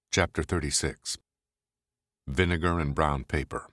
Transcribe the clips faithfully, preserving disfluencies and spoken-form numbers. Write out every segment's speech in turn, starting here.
Chapter thirty-six. Vinegar and Brown Paper.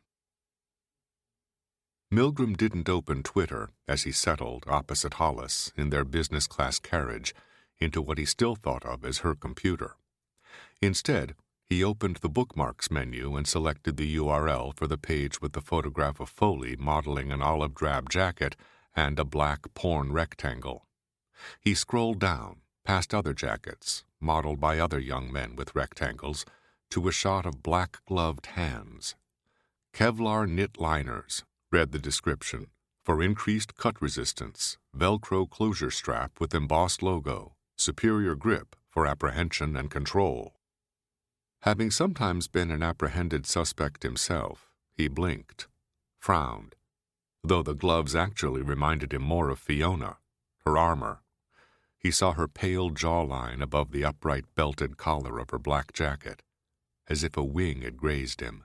Milgram didn't open Twitter as he settled opposite Hollis in their business-class carriage into what he still thought of as her computer. Instead, he opened the bookmarks menu and selected the U R L for the page with the photograph of Foley modeling an olive-drab jacket and a black porn rectangle. He scrolled down, past other jackets, modeled by other young men with rectangles, to a shot of black-gloved hands. Kevlar knit liners, read the description, for increased cut resistance, Velcro closure strap with embossed logo, superior grip for apprehension and control. Having sometimes been an apprehended suspect himself, he blinked, frowned, though the gloves actually reminded him more of Fiona, her armor. He saw her pale jawline above the upright belted collar of her black jacket, as if a wing had grazed him.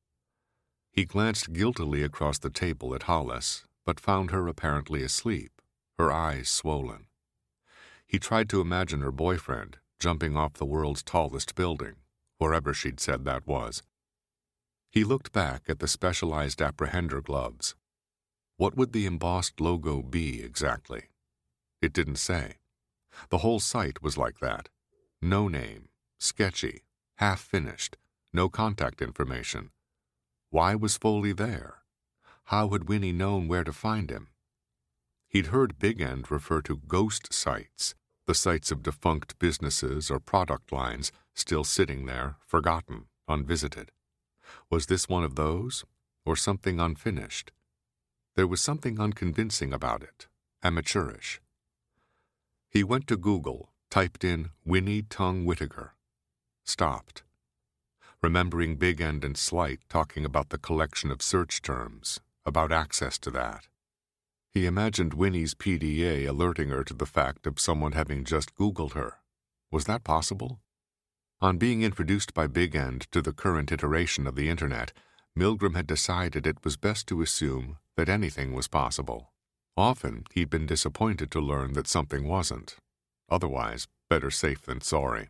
He glanced guiltily across the table at Hollis, but found her apparently asleep, her eyes swollen. He tried to imagine her boyfriend jumping off the world's tallest building, wherever she'd said that was. He looked back at the specialized apprehender gloves. What would the embossed logo be exactly? It didn't say. The whole site was like that. No name, sketchy, half-finished, no contact information. Why was Foley there? How had Winnie known where to find him? He'd heard Big End refer to ghost sites, the sites of defunct businesses or product lines still sitting there, forgotten, unvisited. Was this one of those, or something unfinished? There was something unconvincing about it, amateurish. He went to Google, typed in Winnie Tongue Whittaker. Stopped. Remembering Big End and Slight talking about the collection of search terms, about access to that. He imagined Winnie's P D A alerting her to the fact of someone having just Googled her. Was that possible? On being introduced by Big End to the current iteration of the Internet, Milgram had decided it was best to assume that anything was possible. Often, he'd been disappointed to learn that something wasn't. Otherwise, better safe than sorry.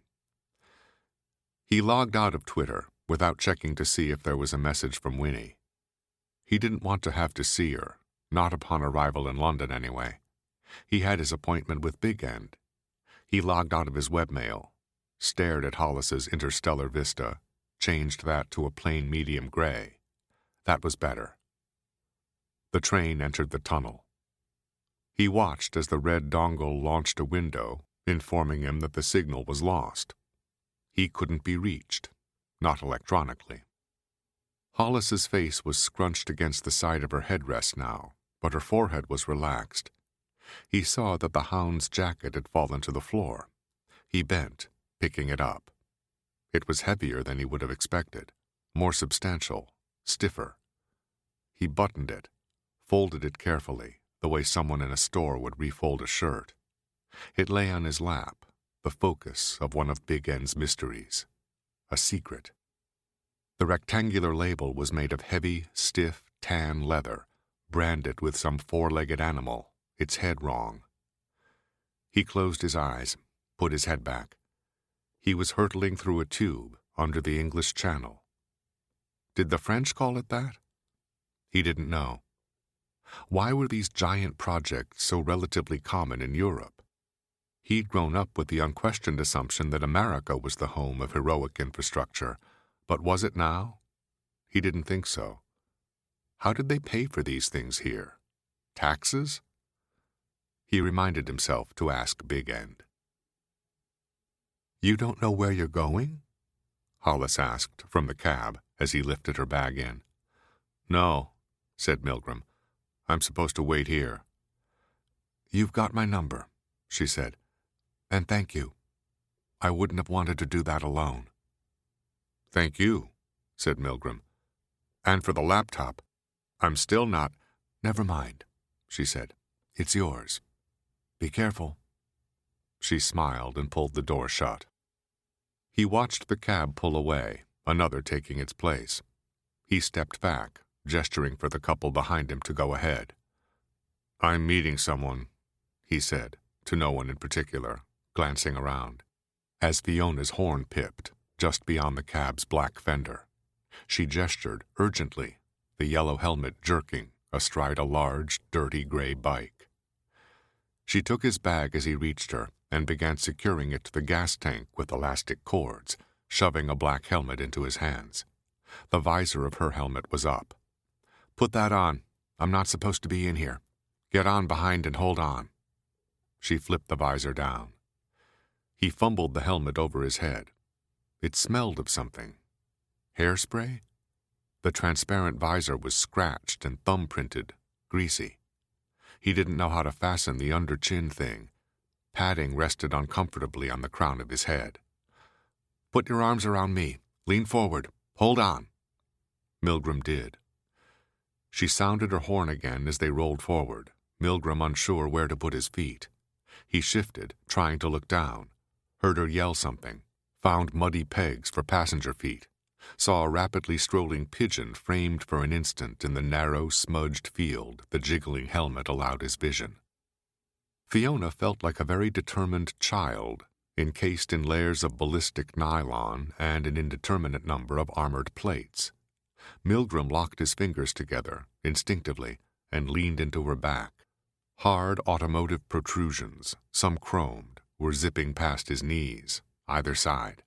He logged out of Twitter without checking to see if there was a message from Winnie. He didn't want to have to see her, not upon arrival in London anyway. He had his appointment with Big End. He logged out of his webmail, stared at Hollis's interstellar vista, changed that to a plain medium gray. That was better. The train entered the tunnel. He watched as the red dongle launched a window, informing him that the signal was lost. He couldn't be reached, not electronically. Hollis's face was scrunched against the side of her headrest now, but her forehead was relaxed. He saw that the hound's jacket had fallen to the floor. He bent, picking it up. It was heavier than he would have expected, more substantial, stiffer. He buttoned it, folded it carefully, the way someone in a store would refold a shirt. It lay on his lap, the focus of one of Big End's mysteries. A secret. The rectangular label was made of heavy, stiff, tan leather, branded with some four-legged animal, its head wrong. He closed his eyes, put his head back. He was hurtling through a tube under the English Channel. Did the French call it that? He didn't know. Why were these giant projects so relatively common in Europe? He'd grown up with the unquestioned assumption that America was the home of heroic infrastructure, but was it now? He didn't think so. How did they pay for these things here? Taxes? He reminded himself to ask Big End. "You don't know where you're going?" Hollis asked from the cab as he lifted her bag in. "No," said Milgram. "I'm supposed to wait here." "You've got my number," she said. "And thank you. I wouldn't have wanted to do that alone." "Thank you," said Milgram. "And for the laptop. I'm still not—" "Never mind," she said. "It's yours. Be careful." She smiled and pulled the door shut. He watched the cab pull away, another taking its place. He stepped back, gesturing for the couple behind him to go ahead. "I'm meeting someone," he said, to no one in particular, glancing around, as Fiona's horn pipped, just beyond the cab's black fender. She gestured urgently, the yellow helmet jerking astride a large, dirty gray bike. She took his bag as he reached her and began securing it to the gas tank with elastic cords, shoving a black helmet into his hands. The visor of her helmet was up. "Put that on. I'm not supposed to be in here. Get on behind and hold on." She flipped the visor down. He fumbled the helmet over his head. It smelled of something. Hairspray? The transparent visor was scratched and thumbprinted, greasy. He didn't know how to fasten the under-chin thing. Padding rested uncomfortably on the crown of his head. "Put your arms around me. Lean forward. Hold on." Milgram did. She sounded her horn again as they rolled forward, Milgram unsure where to put his feet. He shifted, trying to look down, heard her yell something, found muddy pegs for passenger feet, saw a rapidly strolling pigeon framed for an instant in the narrow, smudged field the jiggling helmet allowed his vision. Fiona felt like a very determined child, encased in layers of ballistic nylon and an indeterminate number of armored plates. Milgram locked his fingers together, instinctively, and leaned into her back. Hard automotive protrusions, some chromed, were zipping past his knees, either side.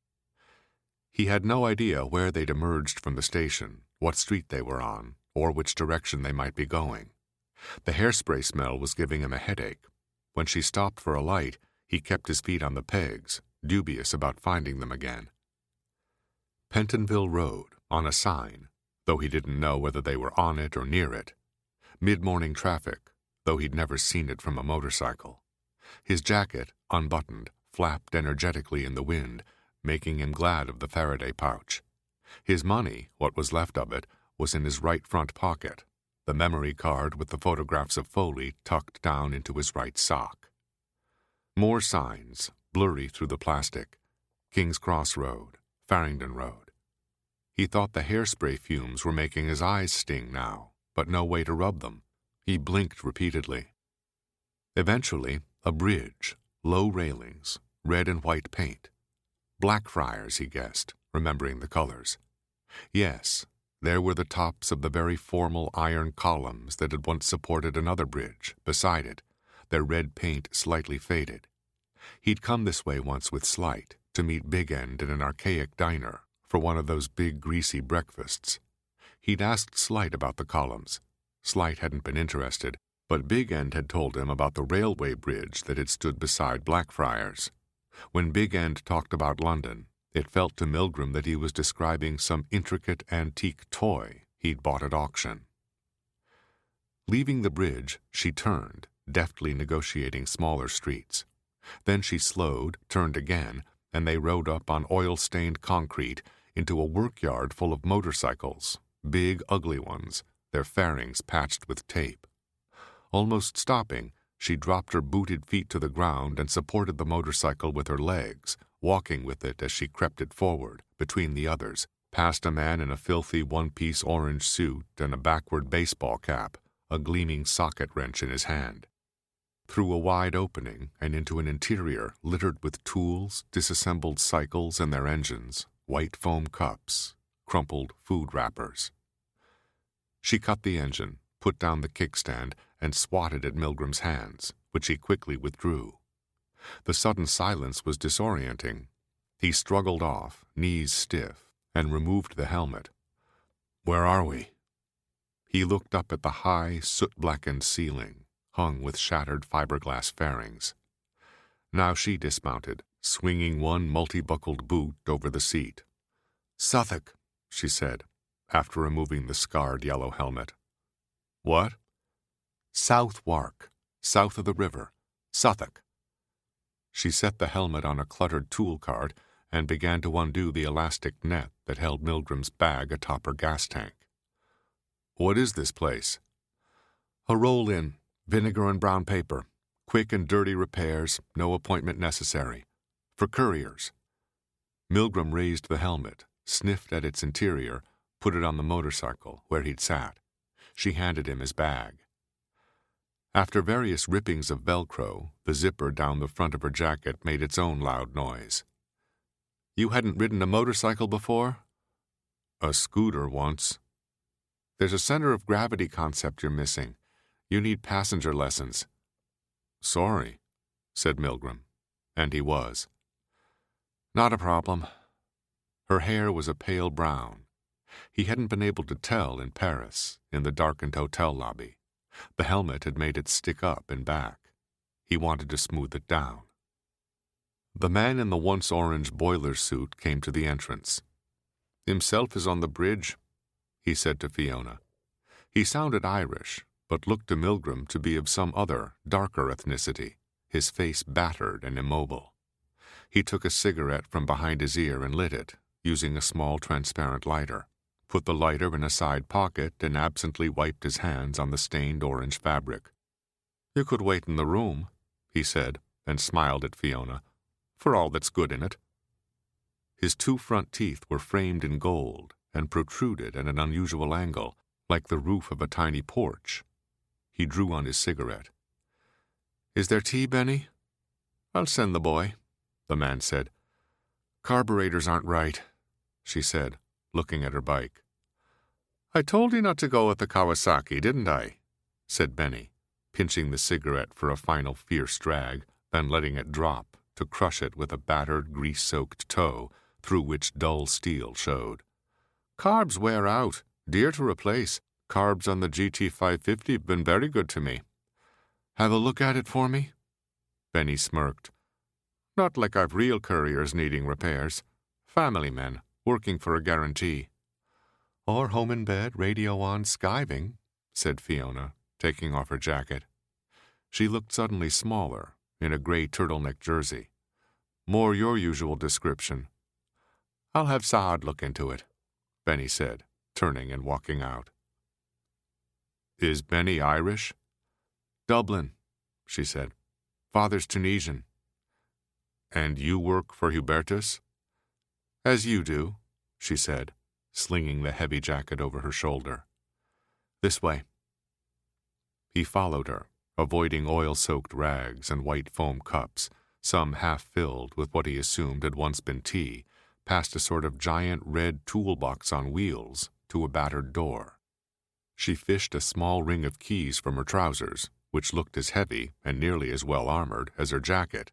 He had no idea where they'd emerged from the station, what street they were on, or which direction they might be going. The hairspray smell was giving him a headache. When she stopped for a light, he kept his feet on the pegs, dubious about finding them again. Pentonville Road, on a sign, though he didn't know whether they were on it or near it. Mid-morning traffic, though he'd never seen it from a motorcycle. His jacket, unbuttoned, flapped energetically in the wind, making him glad of the Faraday pouch. His money, what was left of it, was in his right front pocket, the memory card with the photographs of Foley tucked down into his right sock. More signs, blurry through the plastic. King's Cross Road, Farringdon Road. He thought the hairspray fumes were making his eyes sting now, but no way to rub them. He blinked repeatedly. Eventually, a bridge, low railings, red and white paint. Blackfriars, he guessed, remembering the colors. Yes, there were the tops of the very formal iron columns that had once supported another bridge, beside it, their red paint slightly faded. He'd come this way once with Slight, to meet Big End in an archaic diner, for one of those big greasy breakfasts. He'd asked Slight about the columns. Slight hadn't been interested, but Big End had told him about the railway bridge that had stood beside Blackfriars. When Big End talked about London, it felt to Milgram that he was describing some intricate antique toy he'd bought at auction. Leaving the bridge, she turned, deftly negotiating smaller streets. Then she slowed, turned again, and they rode up on oil-stained concrete into a workyard full of motorcycles, big, ugly ones, their fairings patched with tape. Almost stopping, she dropped her booted feet to the ground and supported the motorcycle with her legs, walking with it as she crept it forward, between the others, past a man in a filthy one-piece orange suit and a backward baseball cap, a gleaming socket wrench in his hand. Through a wide opening and into an interior littered with tools, disassembled cycles and their engines, white foam cups, crumpled food wrappers. She cut the engine, put down the kickstand, and swatted at Milgram's hands, which he quickly withdrew. The sudden silence was disorienting. He struggled off, knees stiff, and removed the helmet. "Where are we?" He looked up at the high, soot-blackened ceiling, hung with shattered fiberglass fairings. Now she dismounted, swinging one multi-buckled boot over the seat. "Southwark," she said, after removing the scarred yellow helmet. "What?" "Southwark, south of the river. Southwark." She set the helmet on a cluttered tool cart and began to undo the elastic net that held Milgram's bag atop her gas tank. "What is this place?" "A roll-in, vinegar and brown paper. Quick and dirty repairs, no appointment necessary. For couriers." Milgram raised the helmet, sniffed at its interior, put it on the motorcycle where he'd sat. She handed him his bag. After various rippings of Velcro, the zipper down the front of her jacket made its own loud noise. You hadn't ridden a motorcycle before? A scooter once. There's a center of gravity concept you're missing. You need passenger lessons. Sorry, said Milgram, and he was. Not a problem. Her hair was a pale brown. He hadn't been able to tell in Paris, in the darkened hotel lobby. The helmet had made it stick up and back. He wanted to smooth it down. The man in the once-orange boiler suit came to the entrance. Himself is on the bridge, he said to Fiona. He sounded Irish, but looked to Milgram to be of some other, darker ethnicity, his face battered and immobile. He took a cigarette from behind his ear and lit it, using a small transparent lighter, put the lighter in a side pocket and absently wiped his hands on the stained orange fabric. You could wait in the room, he said, and smiled at Fiona, for all that's good in it. His two front teeth were framed in gold and protruded at an unusual angle, like the roof of a tiny porch. He drew on his cigarette. Is there tea, Benny? I'll send the boy, the man said. Carburetors aren't right, she said, looking at her bike. I told you not to go with the Kawasaki, didn't I? Said Benny, pinching the cigarette for a final fierce drag, then letting it drop to crush it with a battered, grease-soaked toe through which dull steel showed. Carbs wear out, dear to replace. Carbs on the G T five fifty have been very good to me. Have a look at it for me? Benny smirked. Not like I've real couriers needing repairs. Family men, working for a guarantee. Or home in bed, radio on, skiving, said Fiona, taking off her jacket. She looked suddenly smaller, in a gray turtleneck jersey. More your usual description. I'll have Saad look into it, Benny said, turning and walking out. Is Benny Irish? Dublin, she said. Father's Tunisian. And you work for Hubertus? As you do, she said, slinging the heavy jacket over her shoulder. This way. He followed her, avoiding oil-soaked rags and white foam cups, some half-filled with what he assumed had once been tea, past a sort of giant red toolbox on wheels to a battered door. She fished a small ring of keys from her trousers, which looked as heavy and nearly as well armored as her jacket.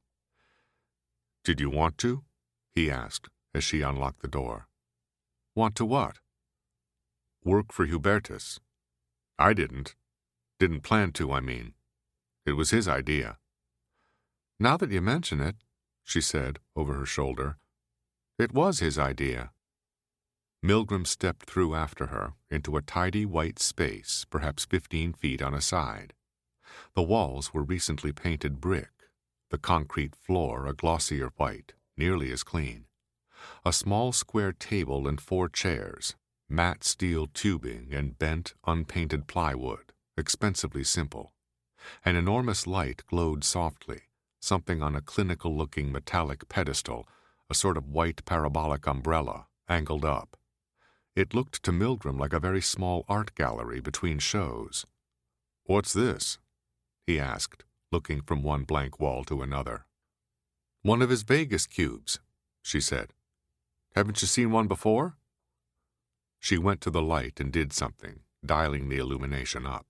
Did you want to? He asked, as she unlocked the door. Want to what? Work for Hubertus. I didn't. Didn't plan to, I mean. It was his idea. Now that you mention it, she said, over her shoulder, it was his idea. Milgram stepped through after her into a tidy white space, perhaps fifteen feet on a side. The walls were recently painted brick, the concrete floor a glossier white, nearly as clean. A small square table and four chairs, matte steel tubing and bent, unpainted plywood, expensively simple. An enormous light glowed softly, something on a clinical-looking metallic pedestal, a sort of white parabolic umbrella, angled up. It looked to Milgram like a very small art gallery between shows. What's this? He asked, looking from one blank wall to another. One of his Vegas cubes, she said. Haven't you seen one before? She went to the light and did something, dialing the illumination up.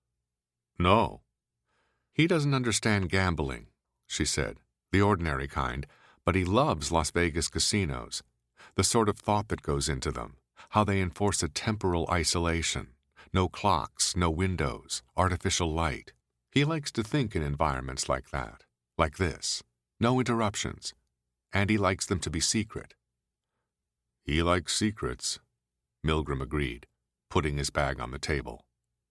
No. He doesn't understand gambling, she said, the ordinary kind, but he loves Las Vegas casinos, the sort of thought that goes into them, how they enforce a temporal isolation, no clocks, no windows, artificial light. He likes to think in environments like that, like this, no interruptions, and he likes them to be secret. He likes secrets, Milgram agreed, putting his bag on the table.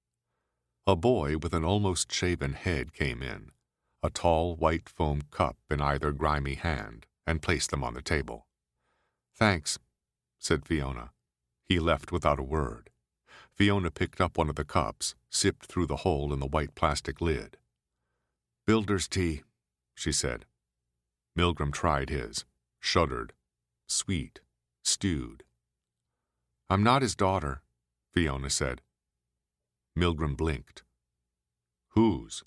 A boy with an almost shaven head came in, a tall white foam cup in either grimy hand, and placed them on the table. Thanks, said Fiona. He left without a word. Fiona picked up one of the cups, sipped through the hole in the white plastic lid. Builder's tea, she said. Milgram tried his, shuddered. Sweet, stewed. I'm not his daughter, Fiona said. Milgram blinked. Whose?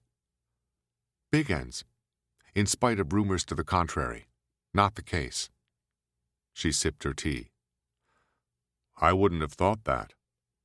Big End's. In spite of rumors to the contrary. Not the case. She sipped her tea. I wouldn't have thought that.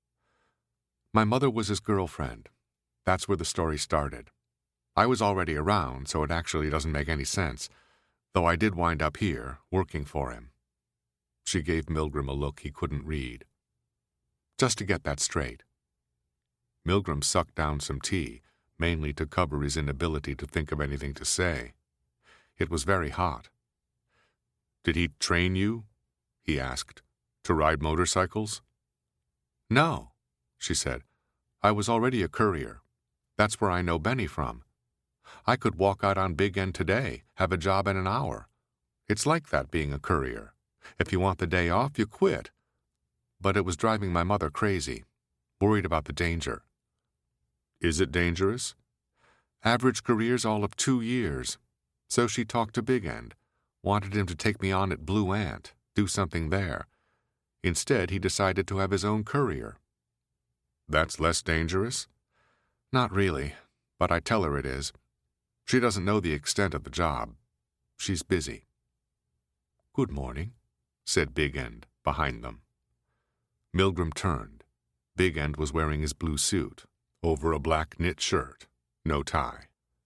My mother was his girlfriend. That's where the story started. I was already around, so it actually doesn't make any sense, though I did wind up here, working for him. She gave Milgram a look he couldn't read. Just to get that straight. Milgram sucked down some tea, mainly to cover his inability to think of anything to say. It was very hot. Did he train you? He asked. To ride motorcycles? No, she said. I was already a courier. That's where I know Benny from. I could walk out on Big End today, have a job in an hour. It's like that being a courier. If you want the day off, you quit. But it was driving my mother crazy, worried about the danger. Is it dangerous? Average career's all of two years. So she talked to Big End, wanted him to take me on at Blue Ant, do something there. Instead, he decided to have his own courier. That's less dangerous? Not really, but I tell her it is. She doesn't know the extent of the job. She's busy. Good morning, said Big End, behind them. Milgram turned. Big End was wearing his blue suit, over a black knit shirt, no tie.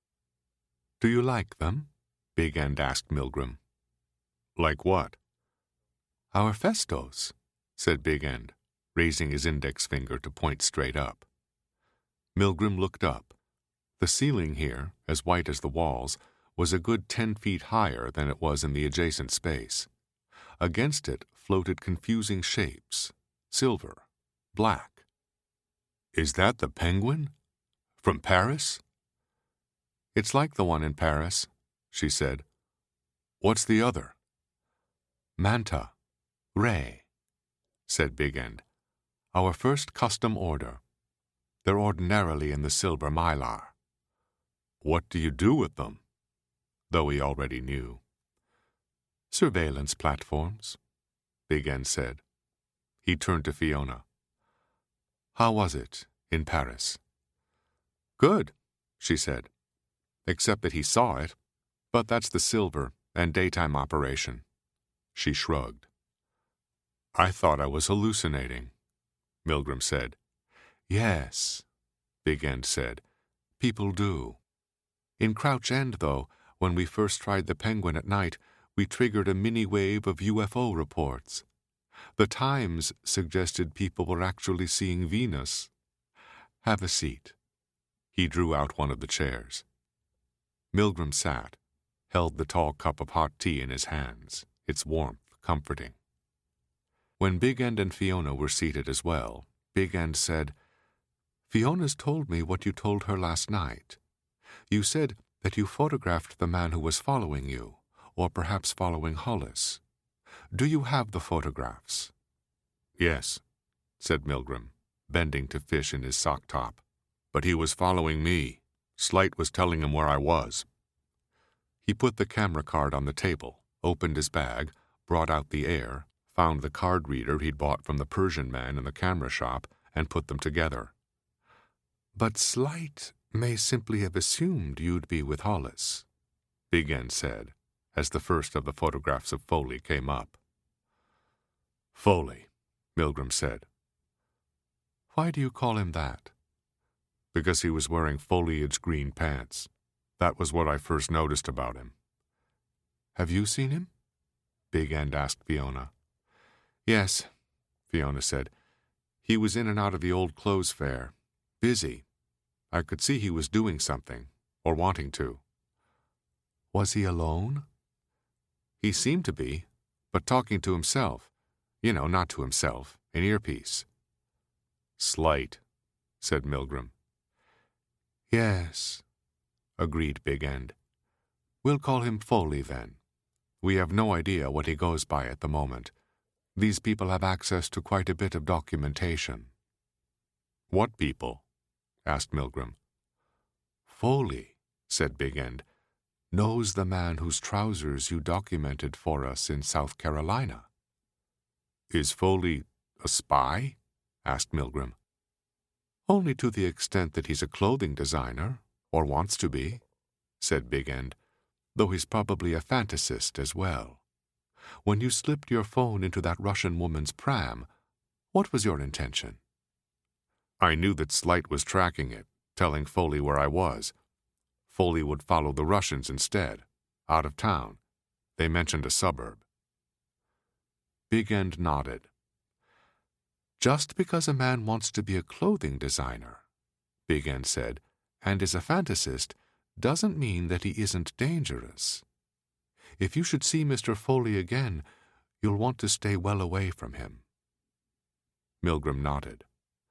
Do you like them? Big End asked Milgram. Like what? Our festos, said Big End, raising his index finger to point straight up. Milgram looked up. The ceiling here, as white as the walls, was a good ten feet higher than it was in the adjacent space. Against it floated confusing shapes, silver, black. Is that the penguin? From Paris? It's like the one in Paris, she said. What's the other? Manta, Ray, said Big End. Our first custom order. They're ordinarily in the silver mylar. What do you do with them? Though he already knew. Surveillance platforms, Big End said. He turned to Fiona. How was it in Paris? Good, she said. Except that he saw it, but that's the silver and daytime operation. She shrugged. I thought I was hallucinating, Milgram said. Yes, Big End said. People do. In Crouch End, though, when we first tried the Penguin at night, we triggered a mini-wave of U F O reports. The Times suggested people were actually seeing Venus. Have a seat. He drew out one of the chairs. Milgram sat, held the tall cup of hot tea in his hands, its warmth comforting. When Big End and Fiona were seated as well, Big End said, Fiona's told me what you told her last night. You said that you photographed the man who was following you, or perhaps following Hollis. Do you have the photographs? Yes, said Milgram, bending to fish in his sock top. But he was following me. Slight was telling him where I was. He put the camera card on the table, opened his bag, brought out the Air, found the card reader he'd bought from the Persian man in the camera shop, and put them together. But Slight may simply have assumed you'd be with Hollis, Big End said, as the first of the photographs of Foley came up. Foley, Milgram said. Why do you call him that? Because he was wearing foliage green pants. That was what I first noticed about him. Have you seen him? Big End asked Fiona. Yes, Fiona said. He was in and out of the old clothes fair. Busy. I could see he was doing something, or wanting to. Was he alone? He seemed to be, but talking to himself. You know, not to himself, an earpiece. Slight, said Milgram. Yes, agreed Big End. We'll call him Foley, then. We have no idea what he goes by at the moment. These people have access to quite a bit of documentation. What people? Asked Milgram. Foley, said Big End, knows the man whose trousers you documented for us in South Carolina. Is Foley a spy? Asked Milgram. Only to the extent that he's a clothing designer, or wants to be, said Big End, though he's probably a fantasist as well. When you slipped your phone into that Russian woman's pram, what was your intention? I knew that Slight was tracking it, telling Foley where I was. Foley would follow the Russians instead, out of town. They mentioned a suburb. Big End nodded. Just because a man wants to be a clothing designer, Big End said, and is a fantasist, doesn't mean that he isn't dangerous. If you should see Mister Foley again, you'll want to stay well away from him. Milgram nodded.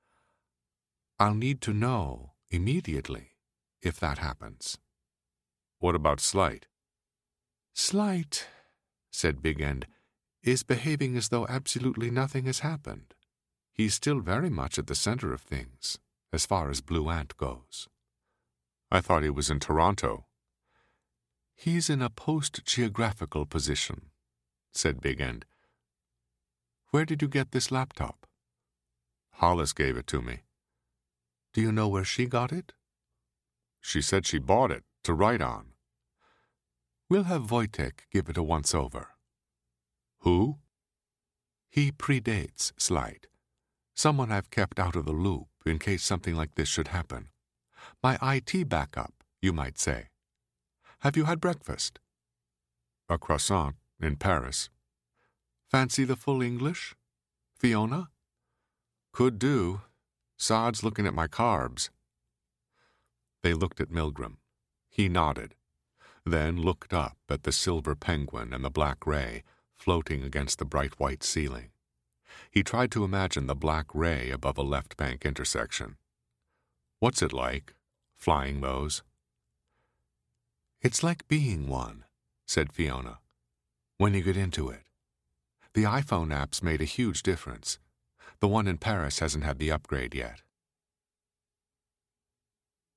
I'll need to know, immediately, if that happens. What about Slight? Slight, said Big End, is behaving as though absolutely nothing has happened. He's still very much at the center of things, as far as Blue Ant goes. I thought he was in Toronto. He's in a post-geographical position, said Big End. Where did you get this laptop? Hollis gave it to me. Do you know where she got it? She said she bought it to write on. We'll have Wojtek give it a once-over. Who? He predates Slight. Someone I've kept out of the loop in case something like this should happen. My I T backup, you might say. Have you had breakfast? A croissant in Paris. Fancy the full English? Fiona? Could do. Sod's looking at my carbs. They looked at Milgram. He nodded, then looked up at the silver penguin and the black ray floating against the bright white ceiling. He tried to imagine the black ray above a left bank intersection. What's it like, flying those? It's like being one, said Fiona, when you get into it. The iPhone apps made a huge difference. The one in Paris hasn't had the upgrade yet.